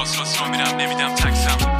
راست را میرم نمیدم تکسم.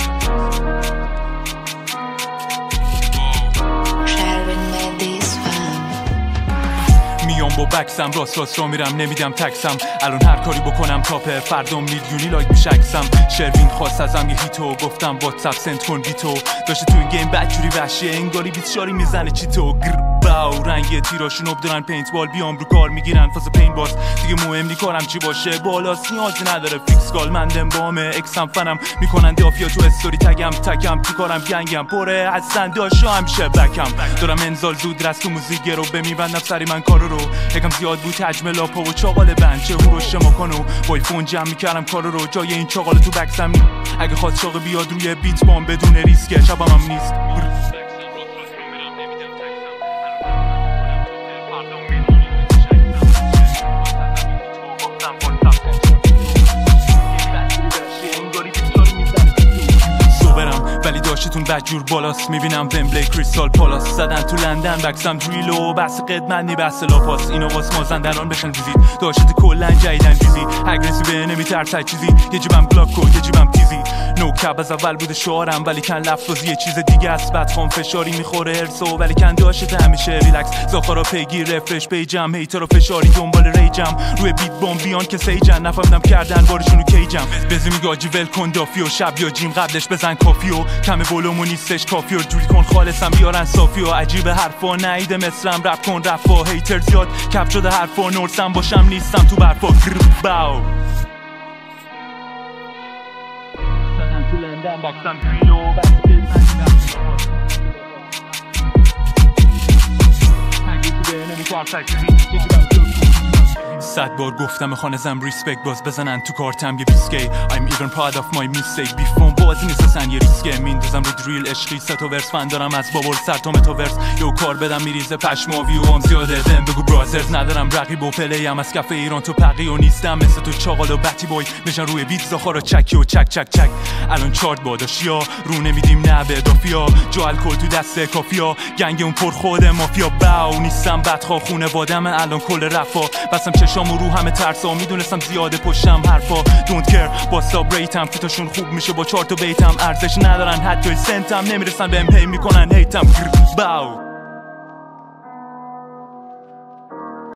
میام با بکسم راست را میرم نمیدم تکسم. الان هر کاری بکنم تاپه، فردا میلیونی لایک میشه عکسم. شروین خواست ازم یه هیتو، گفتم واتساپ سنت کن بیتو. داشته تو این گیم بدجوری وحشه انگاری بیت شاری میزنه چی تو باو. رنگ تیراشون ابدارن پینت بال بیام رو کار میگیرن فاز پین باز. دیگه مهم نی کارم چی باشه، بالاست نیازی نداره فیکس کال. مندم بامه اکسم فنم میکنن دافیا تو استوری تگم تو کارم گنگم پره هستن داشا همیشه بکم. دارم انزال زود رست تو موزیک رو بمیبندم سری من کارو رو. یکم زیاد بود حجم لاپا و چاقال بند چه هورو شما کنو. با ایفون جمع میکردم کارو رو جای این چاقال تو بکسم نی. اگه خواست چاق بیاد روی بیت بام بدون ریسک شبم هم نیست. ولی داشتتون بدجور بالاست. میبینم ومبلی کریستال پالاس زدن تو لندن بکسم دریلو بحث قدمت نی بحث لاپاس. اینو واس مازندران بشن ویزید داشت کلن جایدن ریزی اگریسیو نمیترسه چیزی. یه جیبم گلاک و یه جیبم تیزی. نو کب از اول بوده شعارم ولی کن لفظ یه چیز دیگه است. بدخوام فشاری میخوره هرسو ولی کن داشته همیشه ریلکس. زاخارا پیگیر رفرش پیجم هیترا فشاری دنبال ریجم روی بیت بام بیان که سیجن نفهمیدم کردن بارشونو کیجم. بزی میگاجی ول کن دافیو شب یا جیم قبلش بزن کافیو. کم ولومو نیستش کافی و جوری کن خالصم بیارن صافی و عجیب حرفا نعیده مصرم رپ کن رفا. هیتر زیاد کپ شده حرفا نورسم باشم نیستم تو برفا. باو زدن تو لندن بکسم دریلو صد بار گفتم خانزم ریسپکت باز بزنن تو کارتم یه بیسکی. I'm even proud of my mistake بیفون بازی نیست اصلا یه ریسکه. میندازم رو دریل عشقی ستا ورس فن دارم از بابل سر تا متاورس. یو کار بدم میریزه پشما ویو هم زیاده دم بگو برازرز ندارم رقیب و پلیم از کف ایران تو پقی و نیستم مثل تو چاقال و بتی بای بشن روی بیت زاخارا چکی و چک چک چک. الان چارت باداشیا رو نمیدیم نه به دافیا جو الکل تو دست کافیا گنگ اون پر خود مافیا. باو نیستم بدخواه خونه وادم الان کل رفا بسم چشام و رو همه ترسا میدونستم زیاده پشتم حرفا. Don't care با سابریتم فیتاشون خوب میشه با 4 تا بیتم ارزش ندارن حتی سنتم نمیرسن بهم پی میکنن هیتم. باو